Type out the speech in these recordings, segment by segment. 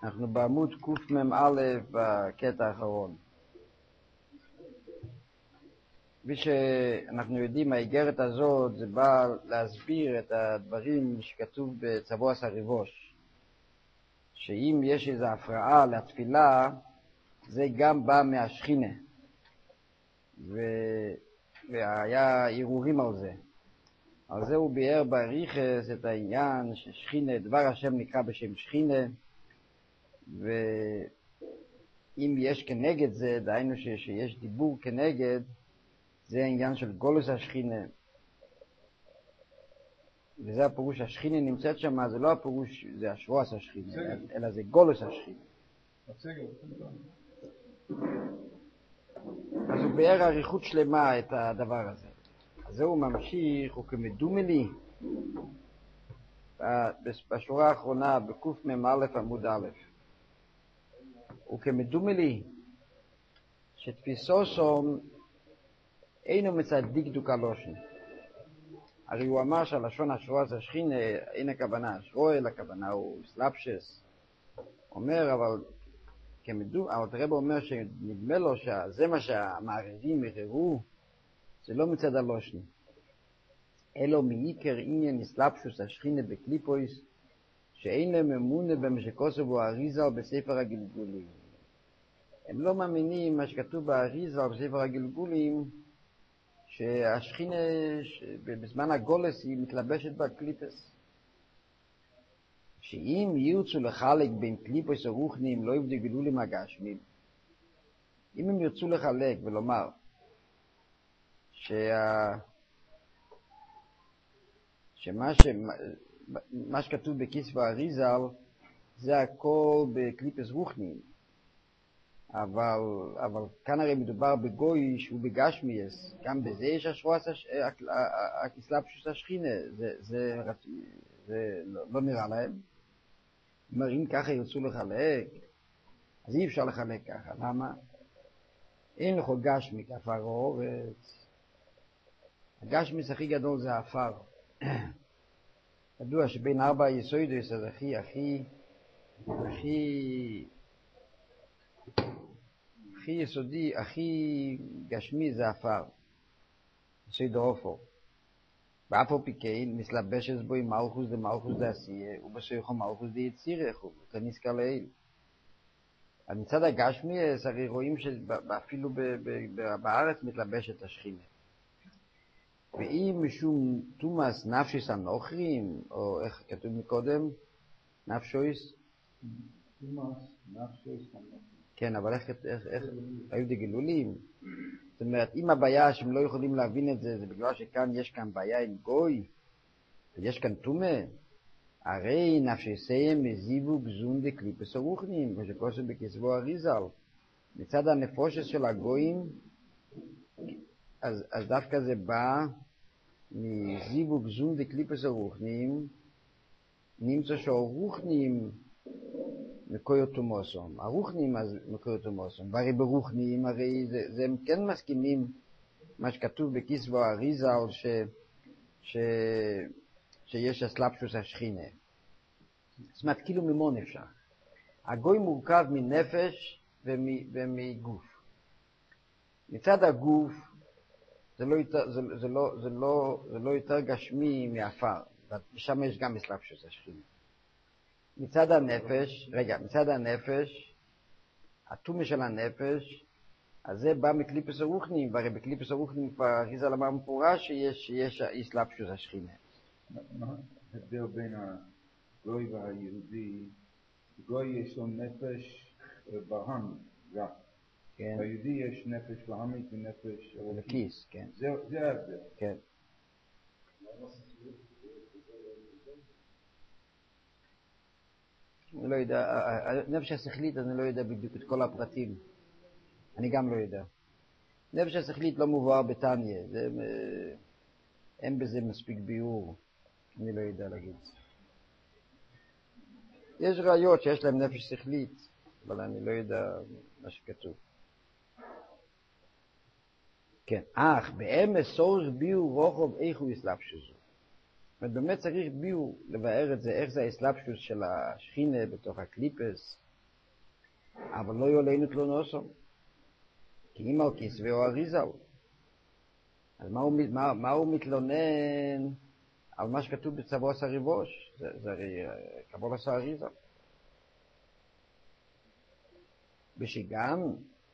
אנחנו בעמוד קמ"א בקטע האחרון. כפי שאנחנו יודעים, האיגרת הזאת זה בא להסביר את הדברים שכתוב בצבוע סריבוש, שאם יש איזו הפרעה לתפילה, זה גם בא מהשכינה, והיה ערעורים על זה. על זה הוא ביאר בריחס את העניין ששכינה, דבר השם נקרא בשם שכינה, ואם יש כנגד זה, דהיינו שיש דיבור כנגד, זה העניין של גולוס השכינה. וזה הפירוש, השכינה נמצאת שם, זה לא הפירוש, זה השבועס השכינה, אלא זה גולוס השכינה. אז הוא ביאר אריכות שלמה את הדבר הזה. אז זהו ממשיך, הוא כמדומה לי, בשורה האחרונה, בקמ"א עמוד א', הוא כמדומה לי, שתפיסו שום אינו מצדיק דוק הלושן. הרי הוא אמר שהלשון השבועס השכינה אין הכוונה השרועל, הכוונה הוא סלאפשס. אומר, אבל הרב אומר שנדמה לו שזה מה שהמערבים הרהרו, זה לא מצד הלושן. אלו מעיקר עניין סלאפשוס השכינה בקליפויס, שאין להם אמונה במשקוסו בו אריזה או בספר הגלגולים. הם לא מאמינים מה שכתוב באריזה או בספר הגלגולים, שהשכינה בזמן הגולס היא מתלבשת בקליפס. שאם ירצו לחלק בין קליפוס הרוחניים לא יבדו גלולים הגשמים, אם הם ירצו לחלק ולומר מה שכתוב בכסף האריזל זה הכל בקליפס רוחניים, אבל כאן הרי מדובר בגוי שהוא בגשמיאס, גם בזה יש השבועס הסלאפשוס השכינה, זה לא נראה להם. אם ככה ירצו לחלק, אז אי אפשר לחלק ככה. למה? אין לך גשמי כעפר האורץ. הגשמיס הכי גדול זה העפר. ידוע שבין 4 יסודות, אז הכי יסודי, הכי גשמי זה העפר. יסוד האופו. ואף על פי כן, מסלבשת בו עם מלכוס דמלכוס דעשייה, ובסויכו מלכוס דיצירך, וכנזכר לעיל. אז מצד הגשמי, הרי רואים שאפילו בארץ מתלבשת השכינה. ואם משום תומאס נפשיס הנוכרים, או איך כתוב מקודם, נפשויס? תומאס נפשיס הנוכרים. כן, אבל איך היו דגלולים? זאת אומרת, אם הבעיה שהם לא יכולים להבין את זה, זה בגלל שכאן יש כאן בעיה עם גוי, ויש כאן תומה, הרי נפשיסם מזיבו גזון דקליפס הרוחניים, כמו שכוסו בכסבו אריזל. מצד הנפושס של הגויים, אז דווקא זה בא מזיבו גזון דקליפס הרוחניים, נמצא שהרוחניים מקויר תומוסום. הרוחניים אז מקויר תומוסום. והרי ברוחניים, הרי זה הם כן מסכימים מה שכתוב בכסבו אריזל, שיש הסלאפשוס השכינה. זאת אומרת, כאילו ממון אפשר. הגוי מורכב מנפש ומגוף. מצד הגוף, זה לא יותר גשמי מעפר. ושם יש גם הסלאפשוס השכינה. מצד הנפש, התומה של הנפש, אז זה בא מקליפס הרוחניים, והרי בקליפס הרוחניים כבר אריזל אמר מפורש שיש הסלאפשוס השכינה. מה ההבדל בין הגוי והיהודי? גוי יש לו נפש בהמית, רק. כן. ביהודי יש נפש בהמית ונפש לכיס, כן. זה ההבדל. כן. אני לא יודע, הנפש השכלית אני לא יודע בדיוק את כל הפרטים. אני גם לא יודע. נפש השכלית לא מובהר בתניא, אין בזה מספיק ביאור. אני לא יודע להגיד. יש ראיות שיש להם נפש שכלית, אבל אני לא יודע מה שכתוב. כן, באמת צורך ביאור רוחב איך הוא הסלאפשוס. באמת צריך ביאור לבאר את זה, איך זה הסלאפשוס של השכינה בתוך הקליפס, אבל לא יולנו תלונוסו, כי אם על כסבי או אריזל. אז מה הוא מתלונן על מה שכתוב בצבוע סריבוש? זה הרי קבול עשה אריזל. ושגם,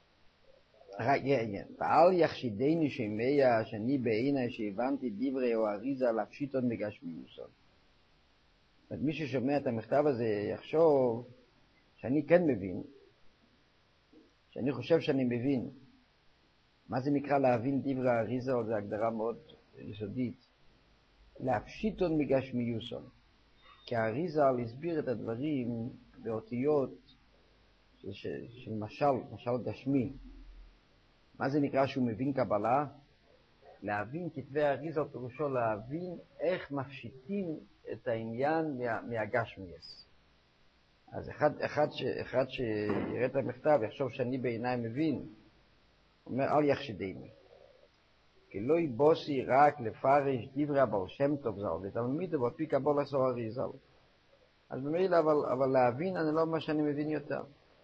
ואל יחשידני שמיה שאני בעיני שהבנתי דברי או אריזה להפשיטון בגשמיוסון. מי ששומע את המכתב הזה יחשוב שאני כן מבין, שאני חושב שאני מבין. מה זה נקרא להבין דברי האריזה? זו הגדרה מאוד יסודית. להפשיטון בגשמיוסון. כי האריזה הסביר את הדברים באותיות של משל גשמי. מה זה נקרא שהוא מבין קבלה? להבין כתבי האריזה פירושו להבין איך מפשיטים את העניין מהגשמיאס. אז אחד שיראה את המכתב יחשוב שאני בעיניי מבין, אומר אל יחשדני. כי לא יבוסי רק לפרש דברי הבעל שם טוב ז"ל, ותלמיד ועל פי קבלה עשה אריזה. אז במילא, אבל להבין אני לא מה שאני מבין יותר.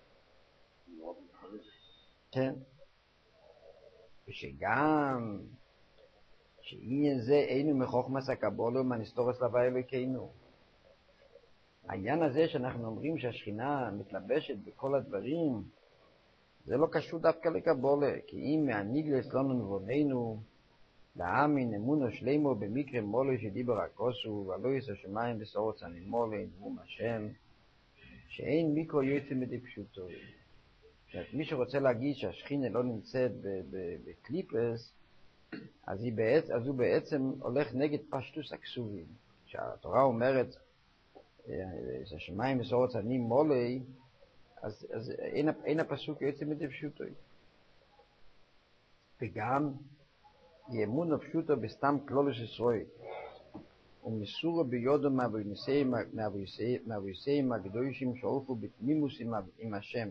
כן. ושגם שעניין זה אינו מחוכמת הקבלה ומהנסתורס להוויה אלוקינו. העניין הזה שאנחנו אומרים שהשכינה מתלבשת בכל הדברים, זה לא קשור דווקא לקבלה, כי אם מהניגלס לנו נבוננו להאמין אמונו שלמו במקרה מולו שדיבר הכוסו ולא יעשה שמיים וסורת הנמולה נבום השם, שאין מיקרו יוצא מדי פשוטו. מי שרוצה להגיד שהשכינה לא נמצאת בקליפס, אז הוא בעצם הולך נגד פשטוס הכסובים. כשהתורה אומרת שהשמיים וסורת הנמולה, אז אין הפסוק יוצא מדי פשוטו. וגם יאמונו פשוטו בסתם כלולוס ישראל, ומסורו ביודו מהוויסאים הקדושים שעופו בתמימוס עם השם.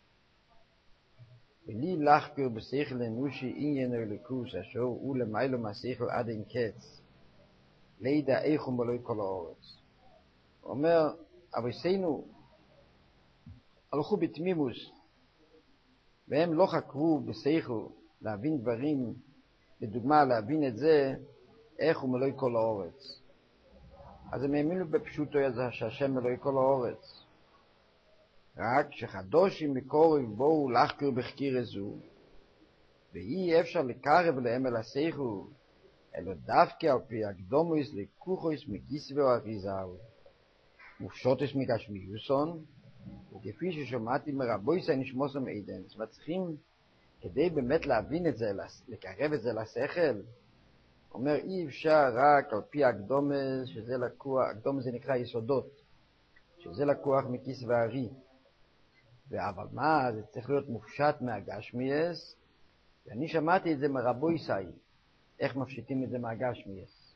ולי לחקר בשכל אנושי עניין אלוקוס, אשר הוא למיילו מהשכל עד אין קץ, לידע איך הוא מלוי כל האורץ. הוא אומר, אבויסינו הלכו בתמימוס, והם לא חקרו בשכל להבין דברים, לדוגמה להבין את זה, איך הוא מלוי כל האורץ. אז הם האמינו בפשוטו הזה שהשם מלוי כל האורץ. רק שחדושים מקורב בואו לחקר בחקיר זו, ואי אפשר לקרב להם אל השכל, אלא דווקא על פי הקדומוס לקוחוס מגיסו ואריזל, מופשוטס מגשמיוסון, וכפי ששומעתי מרבויסי נשמוסם עדן. זאת צריכים, כדי באמת להבין את זה, לקרב את זה לשכל, אומר אי אפשר רק על פי הקדומוס, שזה לקוח, הקדומוס זה נקרא יסודות, שזה לקוח מכיס וארי. אבל מה, זה צריך להיות מופשט מהגשמיאס, ואני שמעתי את זה מרבויסי, איך מפשיטים את זה מהגשמיאס.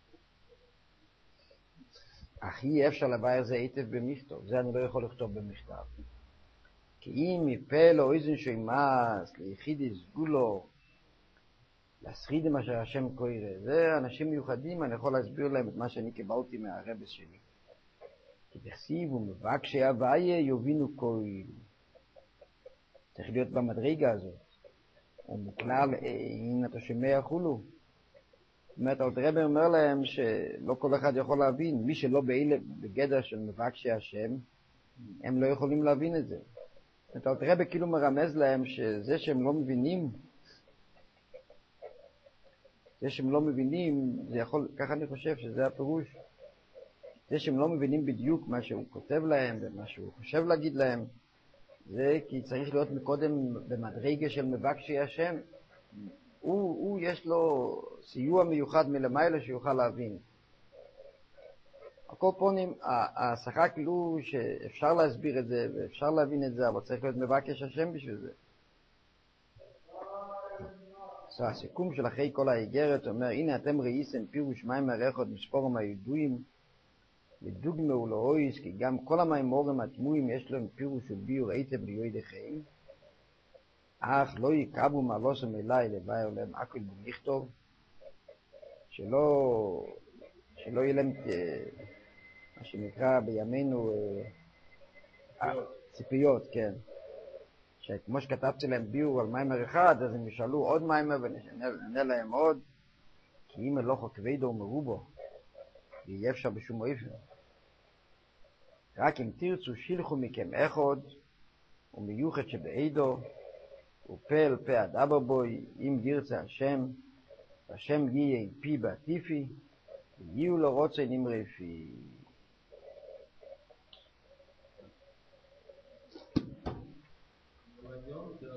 אך אי אפשר לבאר זה היטב במכתב, זה אני לא יכול לכתוב במכתב. כי אם מפה לו איזן שוימאס, ליחידי סגולו, להשרידם אשר השם קורא, זה אנשים מיוחדים, אני יכול להסביר להם את מה שאני קיבלתי מהרבס שלי. כי תכסיב ומבקשי הוויה יובינו כל. צריך להיות במדרגה הזאת. ומוכלל, אם אתה שומע חולו. זאת אומרת, הרב אומר להם שלא כל אחד יכול להבין. מי שלא בגדר של מבקשי השם, הם לא יכולים להבין את זה. זאת אומרת, הרב כאילו מרמז להם שזה שהם לא מבינים, זה יכול, ככה אני חושב שזה הפירוש. זה שהם לא מבינים בדיוק מה שהוא כותב להם ומה שהוא חושב להגיד להם, זה כי צריך להיות מקודם במדרגה של מבקשי השם. הוא יש לו סיוע מיוחד מלמעלה שיוכל להבין. על כל פונים, ההשכה כאילו שאפשר להסביר את זה ואפשר להבין את זה, אבל צריך להיות מבקש השם בשביל זה. הסיכום של אחרי כל האיגרת אומר, הנה אתם ראיסם פירוש מים הריחות מספורם הידועים, ודוגמה ולאויס, כי גם כל המימורים התמויים יש להם פירוש וביור היטב ליועדיכם, אך לא יקבו מעלוסם אליי לבאר להם הכל במכתוב, שלא יהיה להם מה שנקרא בימינו ציפיות, כן. שכמו שכתבתי להם ביור על מיימר אחד, אז הם ישאלו עוד מיימר ונענה להם עוד, כי אם הלוכו כבדו ומרובו, ויהיה אפשר בשום אופן. רק אם תרצו שילחו מכם אחד, ומיוחד שבעידו, ופה אל פה עד אבא בוי, אם ירצה השם, והשם יהיה עם פי בעטיפי, ויהיו לו רוצה נמרפי. היום זה